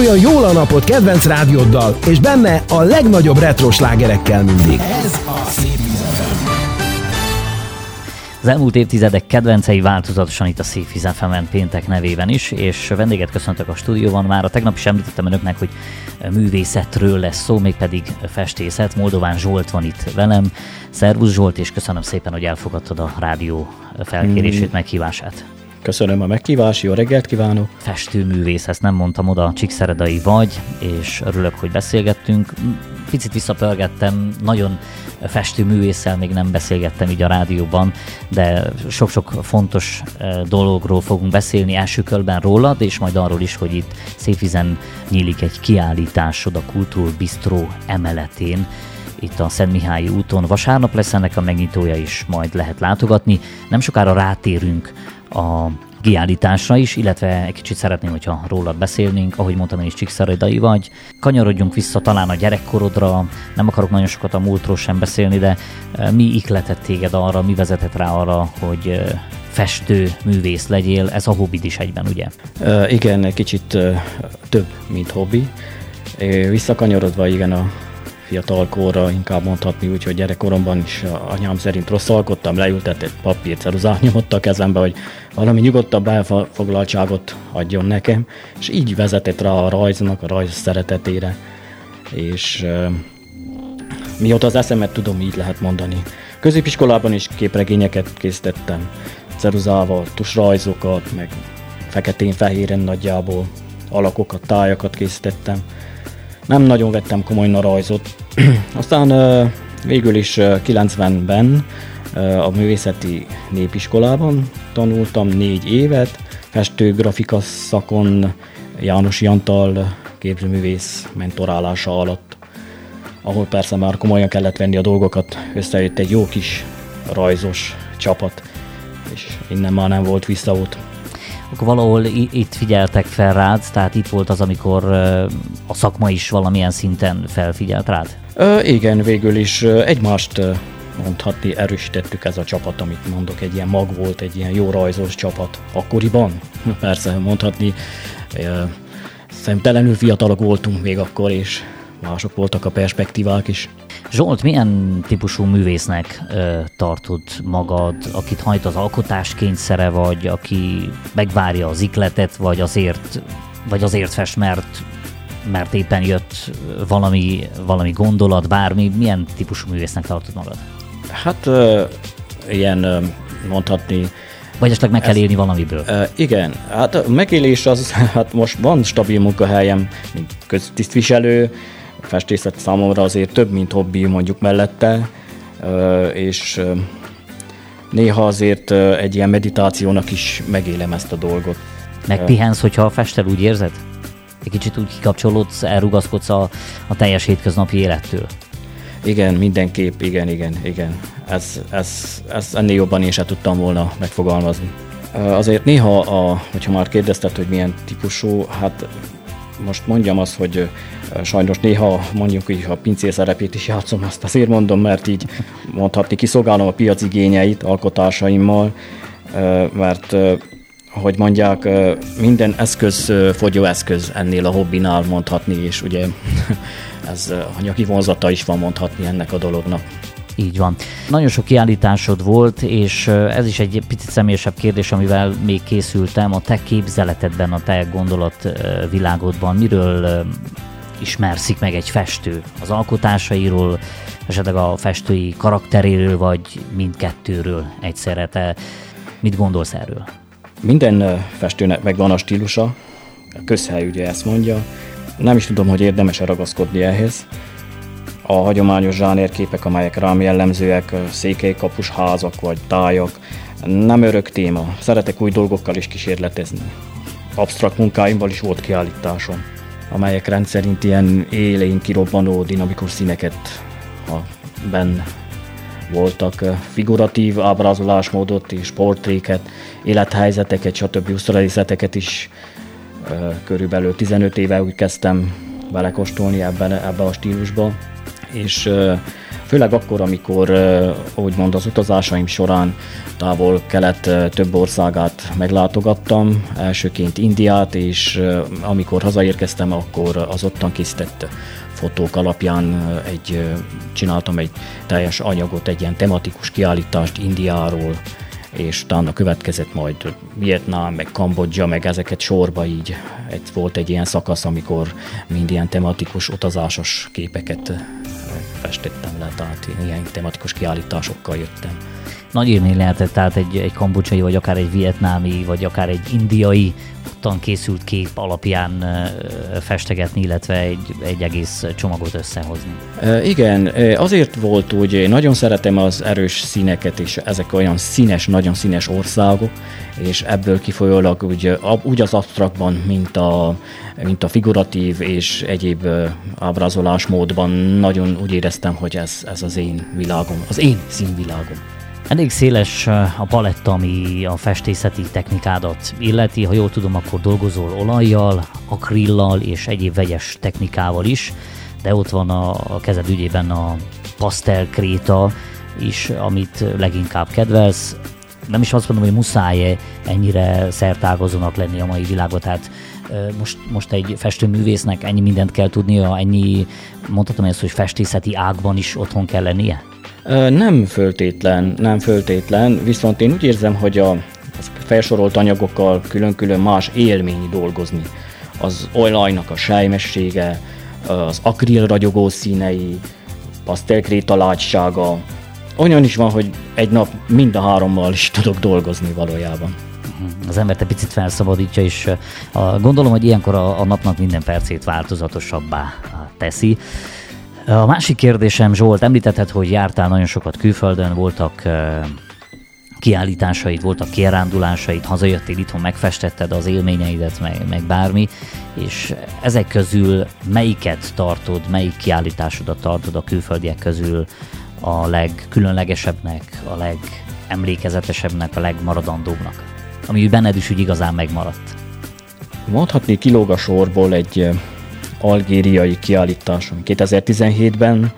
Induljon jól a napot kedvenc rádióddal, és benne a legnagyobb retro slágerekkel mindig. Ez a Szépvíz FM. Az elmúlt évtizedek kedvencei változatosan itt a Szépvíz FM-en péntek nevében is, és vendéget köszöntök a stúdióban. Már a tegnap is említettem önöknek, hogy művészetről lesz szó, mégpedig festészet. Moldován Zsolt van itt velem. Szervusz Zsolt, és köszönöm szépen, hogy elfogadtad a rádió felkérését, meghívását. Köszönöm a meghívást, jó reggelt kívánok! Festőművész, ezt nem mondtam oda, csíkszeredai vagy, és örülök, hogy beszélgettünk. Picit visszapörgettem, nagyon festőművésszel még nem beszélgettem így a rádióban, de sok-sok fontos dologról fogunk beszélni, első körben rólad, és majd arról is, hogy itt Szépvízen nyílik egy kiállításod a Kultúrbisztró emeletén, itt a Szentmihályi úton. Vasárnap lesz ennek a megnyitója is, majd lehet látogatni. Nem sokára rátérünk a kiállításra is, illetve egy kicsit szeretném, hogyha rólad beszélnénk, ahogy mondtam, én is csíkszeredai vagy. Kanyarodjunk vissza talán a gyerekkorodra, nem akarok nagyon sokat a múltról sem beszélni, de mi ihletett téged arra, mi vezetett rá arra, hogy festő, művész legyél? Ez a hobbid is egyben, ugye? Igen, egy kicsit több, mint hobbi. Visszakanyarodva, igen, a fiatalkorra inkább mondhatni, úgyhogy gyerekkoromban is anyám szerint rosszalkodtam, leültetett papírceruzát nyomott a kezembe, hogy valami nyugodtabb elfoglaltságot adjon nekem, és így vezetett rá a rajznak, a rajz szeretetére, és mióta az eszemet tudom, így lehet mondani. Középiskolában is képregényeket készítettem, ceruzával, tusrajzokat, meg feketén-fehéren nagyjából alakokat, tájakat készítettem. Nem nagyon vettem komolyan a rajzot. Aztán végül is 90-ben a művészeti népiskolában tanultam 4 évet, festő-grafika szakon János Jantal képzőművész mentorálása alatt, ahol persze már komolyan kellett venni a dolgokat, összejött egy jó kis rajzos csapat, és innen már nem volt visszaút. Akkor valahol itt figyeltek fel rád, tehát itt volt az, amikor a szakma is valamilyen szinten felfigyelt rád? Igen, végül is egymást mondhatni erősítettük, ez a csapat, amit mondok, egy ilyen mag volt, egy ilyen jó rajzos csapat akkoriban. Persze mondhatni, szemtelenül fiatalok voltunk még akkor, és mások voltak a perspektívák is. Zsolt, milyen típusú művésznek tartod magad, akit hajt az alkotás kényszere, vagy aki megvárja az ihletet, vagy azért fest, mert éppen jött valami gondolat, bármi? Milyen típusú művésznek tartod magad? Hát ilyen mondhatni... Vagy esetleg meg kell élni valamiből? Igen, hát a megélés az, hát most van stabil munkahelyem, mint köztisztviselő, a festészet számomra azért több, mint hobbi mondjuk mellette, és néha azért egy ilyen meditációnak is megélem ezt a dolgot. Megpihensz, hogyha festel, úgy érzed? Egy kicsit úgy kikapcsolódsz, elrugaszkodsz a teljes hétköznapi élettől? Igen, mindenképp, igen. Ez ennél jobban én sem tudtam volna megfogalmazni. Azért néha, hogyha már kérdezted, hogy milyen típusú, hát most mondjam azt, hogy sajnos néha mondjuk így a pincér szerepét is játszom, azt azért mondom, mert így mondhatni kiszolgálom a piac igényeit alkotásaimmal, mert ahogy mondják, minden eszköz fogyó eszköz ennél a hobbinál mondhatni, és ugye ez anyagi vonzata is van mondhatni ennek a dolognak. Így van. Nagyon sok kiállításod volt, és ez is egy picit személyesebb kérdés, amivel még készültem. A te képzeletedben, a te gondolatvilágodban miről ismerszik meg egy festő? Az alkotásairól, esetleg a festői karakteréről, vagy mindkettőről egyszerre? Te mit gondolsz erről? Minden festőnek megvan a stílusa, a közhely ugye ezt mondja. Nem is tudom, hogy érdemes-e ragaszkodni ehhez. A hagyományos zsánerképek, amelyek rám jellemzőek, székelykapus házak vagy tájak, nem örök téma. Szeretek új dolgokkal is kísérletezni. Absztrakt munkáimból is volt kiállításom, amelyek rendszerint ilyen élénk kirobbanó, dinamikus színeket benne voltak, figuratív ábrázolásmódot és portréket, élethelyzeteket, stb. Usztralészeteket is körülbelül 15 éve úgy kezdtem belekóstolni ebbe a stílusba, és Főleg akkor, amikor úgymond az utazásaim során távol-kelet több országát meglátogattam, elsőként Indiát, és amikor hazaérkeztem, akkor az ottan készített fotók alapján csináltam egy teljes anyagot, egy ilyen tematikus kiállítást Indiáról, és utána következett majd Vietnám, meg Kambodzsa, meg ezeket sorba így. Volt egy ilyen szakasz, amikor mind ilyen tematikus utazásos képeket festettem le, tehát ilyen tematikus kiállításokkal jöttem. Nagy élmény lehetett, tehát egy kambodzsai, vagy akár egy vietnámi, vagy akár egy indiai ottan készült kép alapján festegetni, illetve egy egész csomagot összehozni. Igen, azért volt úgy, én nagyon szeretem az erős színeket, és ezek olyan színes, nagyon színes országok, és ebből kifolyólag úgy az absztraktban, mint a figuratív és egyéb ábrázolásmódban nagyon úgy éreztem, hogy ez az én világom, az én színvilágom. Elég széles a paletta, ami a festészeti technikádat illeti. Ha jól tudom, akkor dolgozol olajjal, akrillal és egyéb vegyes technikával is, de ott van a kezed ügyében a pasztelkréta is, amit leginkább kedvelsz. Nem is azt mondom, hogy muszáj ennyire szertágazónak lenni a mai világban, tehát most egy festőművésznek ennyi mindent kell tudnia, ennyi, mondhatom ezt, hogy festészeti ágban is otthon kell lennie? Nem föltétlen, viszont én úgy érzem, hogy a felsorolt anyagokkal külön-külön más élmény dolgozni. Az olajnak a sejmessége, az akril ragyogó színei, pasztelkréta látsága. Olyan is van, hogy egy nap mind a hárommal is tudok dolgozni valójában. Az embert egy picit felszabadítja, és gondolom, hogy ilyenkor a napnak minden percét változatosabbá teszi. A másik kérdésem, Zsolt, említetted, hogy jártál nagyon sokat külföldön, voltak kiállításaid, voltak kirándulásaid, hazajöttél, itthon megfestetted az élményeidet, meg bármi, és ezek közül melyiket tartod, melyik kiállításodat tartod a külföldiek közül a legkülönlegesebbnek, a legemlékezetesebbnek, a legmaradandóbbnak, ami benned is úgy igazán megmaradt? Mondhatni kilóg a sorból egy algériai kiállítás, 2017-ben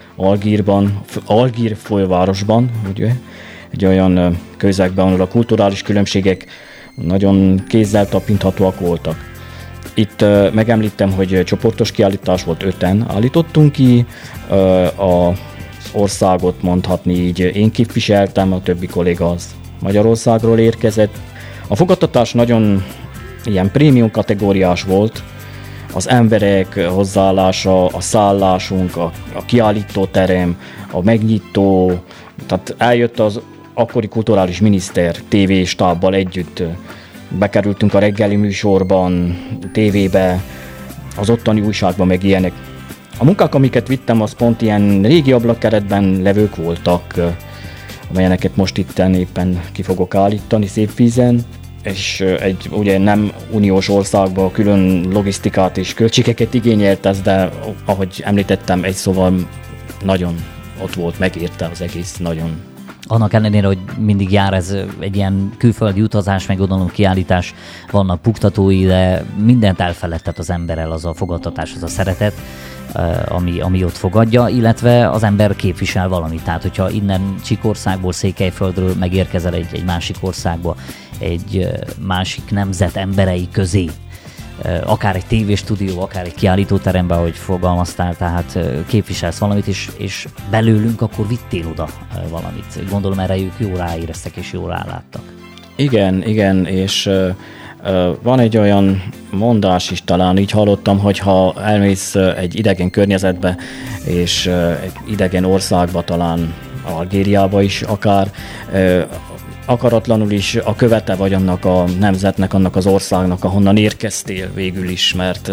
Algír fővárosban, ugye, egy olyan közegben, ahol a kulturális különbségek nagyon kézzel tapinthatóak voltak. Itt megemlítem, hogy csoportos kiállítás volt, 5-en állítottunk ki, az országot mondhatni így én képviseltem, a többi kolléga az Magyarországról érkezett. A fogadtatás nagyon ilyen prémium kategóriás volt, az emberek hozzáállása, a szállásunk, a kiállítóterem, a megnyitó, tehát eljött az akkori kulturális miniszter TV-stábbal együtt, bekerültünk a reggeli műsorban, tévébe, az ottani újságban, meg ilyenek. A munkák, amiket vittem, az pont ilyen régi ablakkeretben levők voltak, amelyeneket most itten éppen ki fogok állítani Szépvízen, és egy ugye nem uniós országban külön logisztikát és költségeket igényelt ez, de ahogy említettem, egy szóval nagyon ott volt, megérte az egész nagyon. Annak ellenére, hogy mindig jár ez egy ilyen külföldi utazás, meg gondolom kiállítás, vannak buktatói, de mindent elfeledtet az emberrel az a fogadtatás, az a szeretet, ami ott fogadja, illetve az ember képvisel valamit. Tehát, hogyha innen Csíkországból, Székelyföldről megérkezel egy másik országba, egy másik nemzet emberei közé, akár egy tévéstúdió, akár egy kiállítóteremben, ahogy fogalmaztál, tehát képviselsz valamit, és belőlünk akkor vittél oda valamit. Gondolom erre ők jól ráéreztek és jól ráláttak. Igen, és van egy olyan mondás is, talán így hallottam, hogy ha elmész egy idegen környezetbe, és egy idegen országba, talán Algériába is akár, akaratlanul is a követe vagy annak a nemzetnek, annak az országnak, ahonnan érkeztél végül is, mert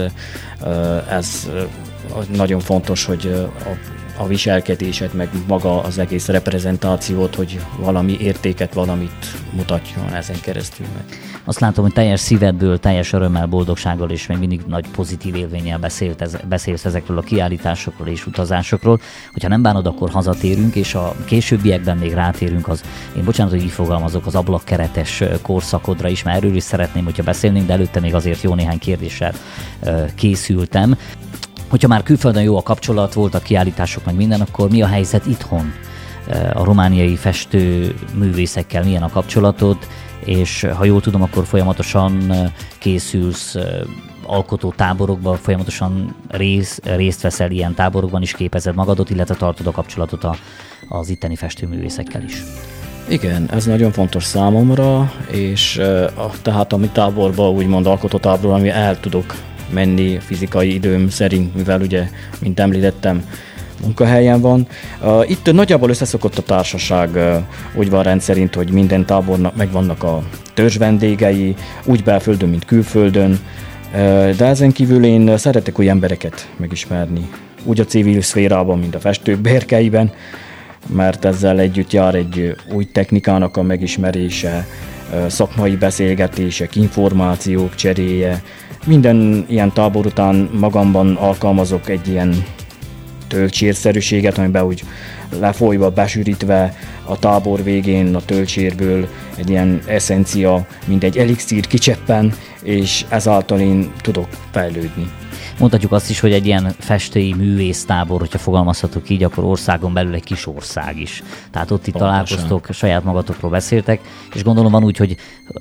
ez nagyon fontos, hogy a viselkedésed, meg maga az egész reprezentációt, hogy valami értéket, valamit mutatjon ezen keresztül meg. Azt látom, hogy teljes szívedből, teljes örömmel, boldogsággal és még mindig nagy pozitív élvénnyel beszélsz ezekről a kiállításokról és utazásokról. Hogyha nem bánod, akkor hazatérünk, és a későbbiekben még rátérünk én bocsánat, hogy így fogalmazok, az ablakkeretes korszakodra is, mert erről is szeretném, hogyha beszélnénk, de előtte még azért jó néhány kérdéssel készültem. Hogyha már külföldön jó a kapcsolat, voltak kiállítások, meg minden, akkor mi a helyzet itthon? A romániai festő művészekkel milyen a kapcsolatod, és ha jól tudom, akkor folyamatosan készülsz alkotó táborokban, folyamatosan részt veszel ilyen táborokban is, képezed magadot, illetve tartod a kapcsolatot az itteni festőművészekkel is. Igen, ez nagyon fontos számomra, és tehát a mi táborban, úgymond alkotótáborban, ami el tudok menni fizikai időm szerint, mivel ugye, mint említettem, munkahelyen van. Itt nagyjából összeszokott a társaság, úgy van rendszerint, hogy minden tábornak megvannak a törzs vendégei, úgy belföldön, mint külföldön, de ezen kívül én szeretek új embereket megismerni, úgy a civil szférában, mint a festők bérkeiben, mert ezzel együtt jár egy új technikának a megismerése, szakmai beszélgetések, információk cseréje. Minden ilyen tábor után magamban alkalmazok egy ilyen töltsérszerűséget, amiben úgy lefolyva, besűrítve a tábor végén a töltsérből egy ilyen eszencia, mint egy elixír kicseppen, és ezáltal én tudok fejlődni. Mondhatjuk azt is, hogy egy ilyen festői művésztábor, hogyha fogalmazhatok így, akkor országon belül egy kis ország is. Tehát ott itt találkoztok, saját magatokról beszéltek, és gondolom van úgy, hogy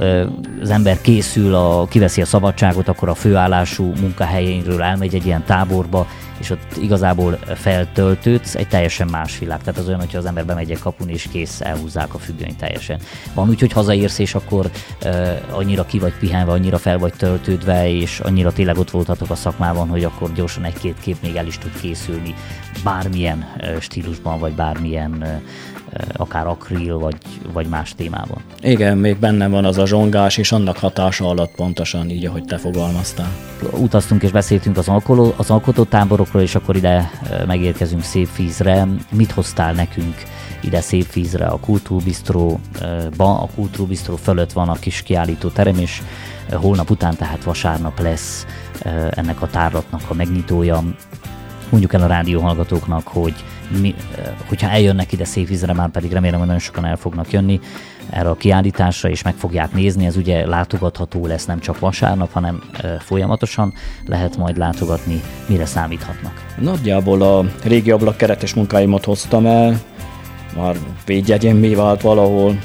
az ember készül, kiveszi a szabadságot, akkor a főállású munkahelyénről elmegy egy ilyen táborba, és ott igazából feltöltődsz, egy teljesen más világ. Tehát az olyan, hogyha az ember bemegy egy kapun, és kész, elhúzzák a függönyt teljesen. Van úgy, hogy hazaérsz, és akkor annyira ki vagy pihenve, annyira fel vagy töltődve, és annyira tényleg ott voltatok a szakmában, hogy akkor gyorsan egy-két kép még el is tud készülni bármilyen stílusban, vagy bármilyen akár akril, vagy más témában. Igen, még bennem van az a zsongás, és annak hatása alatt pontosan így, ahogy te fogalmaztál. Utaztunk és beszéltünk az alkotótáborokról, és akkor ide megérkezünk Szépvízre. Mit hoztál nekünk ide Szépvízre, a Kultúrbistróba? A Kultúrbistró fölött van a kis kiállítóterem, és holnap után, tehát vasárnap lesz ennek a tárlatnak a megnyitója. Mondjuk el a rádióhallgatóknak, hogy hogyha eljönnek ide Szépvízre, már pedig remélem, hogy nagyon sokan el fognak jönni erre a kiállításra, és meg fogják nézni, ez ugye látogatható lesz nem csak vasárnap, hanem folyamatosan lehet majd látogatni, mire számíthatnak. Nagyjából a régi ablakkeretes munkáimat hoztam el, már védjegyemmé vált valahol,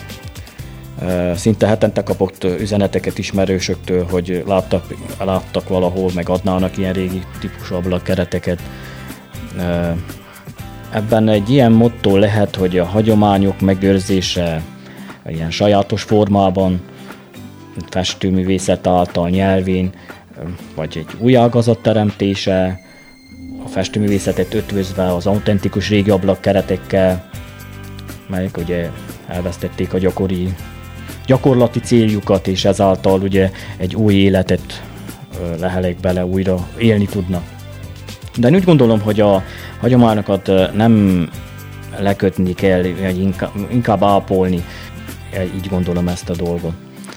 szinte hetente kapott üzeneteket ismerősöktől, hogy láttak valahol, meg adnának ilyen régi típusú ablakkereteket. Ebben egy ilyen motto lehet, hogy a hagyományok megőrzése ilyen sajátos formában, festőművészet által, nyelvén, vagy egy új ágazat teremtése, a festőművészetet ötvözve az autentikus régi ablakkeretekkel, melyek ugye elvesztették a gyakorlati céljukat, és ezáltal ugye egy új életet lehelek bele, újra élni tudnak. De én úgy gondolom, hogy a hagyományokat nem lekötni kell, inkább ápolni, így gondolom ezt a dolgot.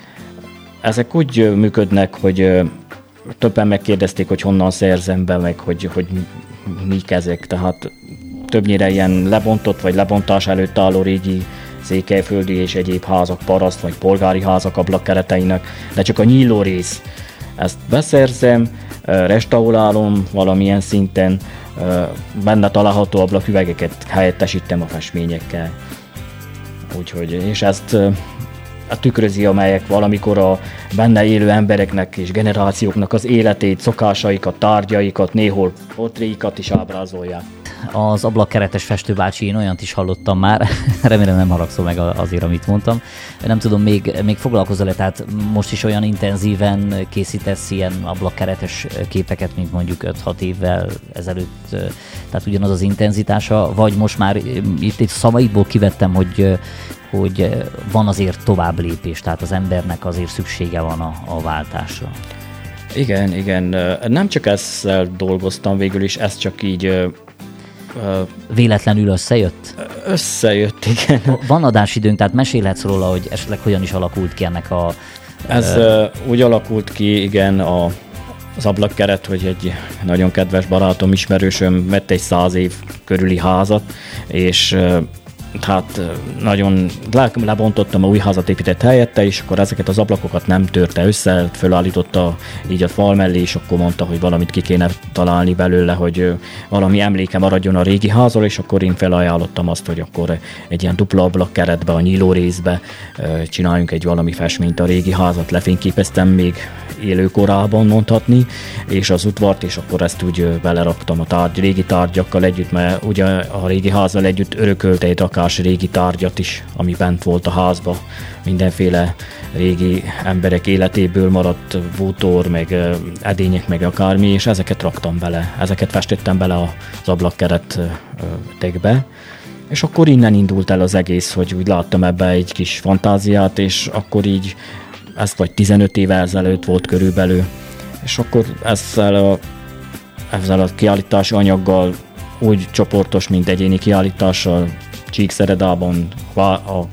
Ezek úgy működnek, hogy többen megkérdezték, hogy honnan szerzem be, meg hogy mik ezek, tehát többnyire ilyen lebontott vagy lebontás előtt álló régi székelyföldi és egyéb házak, paraszt vagy polgári házak ablakkereteinek, de csak a nyíló rész. Ezt beszerzem, restaurálom valamilyen szinten, benne található ablaküvegeket helyettesítem a festményekkel. Úgyhogy, és ezt tükrözi, amelyek valamikor a benne élő embereknek és generációknak az életét, szokásaikat, tárgyaikat, néhol portréikat is ábrázolják. Az ablakkeretes festőbácsi, én olyant is hallottam már, remélem nem haragszol meg azért, amit mondtam. Nem tudom, még foglalkozol-e, tehát most is olyan intenzíven készítesz ilyen ablakkeretes képeket, mint mondjuk 5-6 évvel ezelőtt, tehát ugyanaz az intenzitása, vagy most már itt szavaidból kivettem, hogy van azért tovább lépés, tehát az embernek azért szüksége van a váltásra. Igen, nem csak ezzel dolgoztam végül is, ez csak így... Véletlenül összejött? Összejött, igen. Van adásidőnk, tehát mesélhetsz róla, hogy esetleg hogyan is alakult ki ennek a... Ez úgy alakult ki, igen, az ablakkeret, hogy egy nagyon kedves barátom, ismerősöm vett egy 100 év körüli házat, és Tehát nagyon lebontottam, a új házat épített helyette, és akkor ezeket az ablakokat nem törte össze, fölállította így a fal mellé, és akkor mondta, hogy valamit ki kéne találni belőle, hogy valami emléke maradjon a régi házról, és akkor én felajánlottam azt, hogy akkor egy ilyen dupla ablak keretbe, a nyíló részbe csináljunk egy valami festményt a régi házat. Lefényképeztem még élőkorában mondhatni, és az udvart, és akkor ezt úgy beleraktam a régi tárgyakkal együtt, mert ugye a régi házzal együtt örökölte egy rakás régi tárgyat is, ami bent volt a házba. Mindenféle régi emberek életéből maradt bútor, meg edények, meg akármi, és ezeket raktam bele, ezeket festettem bele az ablakkeretekbe. És akkor innen indult el az egész, hogy úgy láttam ebbe egy kis fantáziát, és akkor így ez vagy 15 éve ezelőtt volt körülbelül, és akkor ezzel a kiállítási anyaggal úgy csoportos, mint egyéni kiállítással Csíkszeredában, a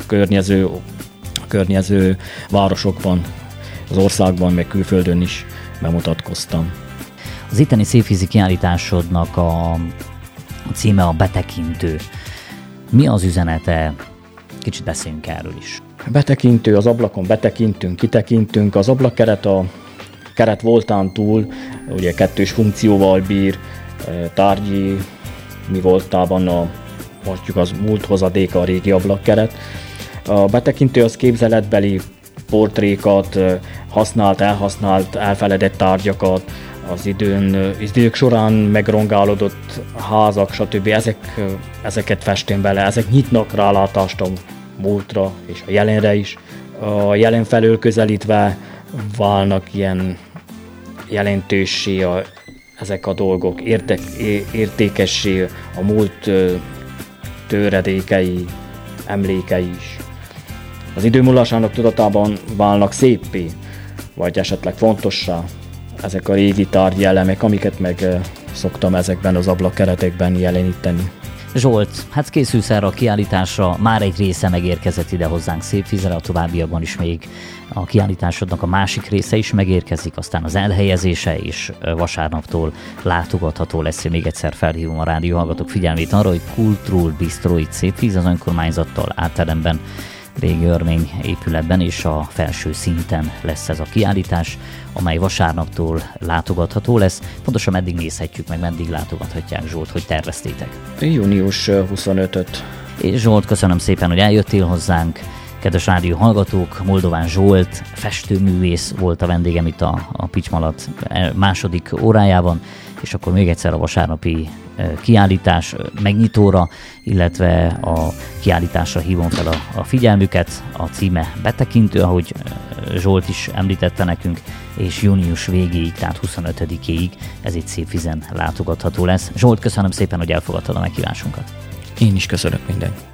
környező városokban, az országban, meg külföldön is bemutatkoztam. Az itteni szépvízi kiállításodnak a címe a Betekintő. Mi az üzenete? Kicsit beszéljünk erről is. Betekintő, az ablakon betekintünk, kitekintünk. Az ablakkeret a keret voltán túl ugye kettős funkcióval bír, tárgyi mi voltában mondjuk az múlt hozadéka a régi ablakkeret. A betekintő az képzeletbeli portrékat, használt, elhasznált, elfeledett tárgyakat, az idők során megrongálódott házak, stb. Ezeket festem bele, ezek nyitnak rálátást a múltra és a jelenre is. A jelen felől közelítve válnak ilyen jelentőssé ezek a dolgok, értékessé a múlt töredékei, emlékei is. Az idő múlásának tudatában válnak széppé, vagy esetleg fontossá ezek a régi tárgyi elemek, amiket meg szoktam ezekben az ablakkeretekben jeleníteni. Zsolt, hát készülsz erre a kiállításra, már egy része megérkezett ide hozzánk Szépvízre, a továbbiakban is még a kiállításodnak a másik része is megérkezik, aztán az elhelyezése is vasárnaptól látogatható lesz. Én még egyszer felhívom a rádióhallgatók figyelmét arra, hogy Kultúr Bistro itt Szépvíz, az önkormányzattal átteremben, régi örmény épületben, és a felső szinten lesz ez a kiállítás, amely vasárnaptól látogatható lesz. Pontosan meddig nézhetjük meg, meddig látogathatják, Zsolt, hogy terveztétek? Június 25-öt. És Zsolt, köszönöm szépen, hogy eljöttél hozzánk. Kedves rádió hallgatók, Moldován Zsolt, festőművész volt a vendégem itt a Picsmalat második órájában, és akkor még egyszer a vasárnapi kiállítás megnyitóra, illetve a kiállításra hívom fel a figyelmüket. A címe Betekintő, ahogy Zsolt is említette nekünk, és június végéig, tehát 25-éig ez itt Szépvízen látogatható lesz. Zsolt, köszönöm szépen, hogy elfogadtad a meghívásunkat. Én is köszönök mindenkit.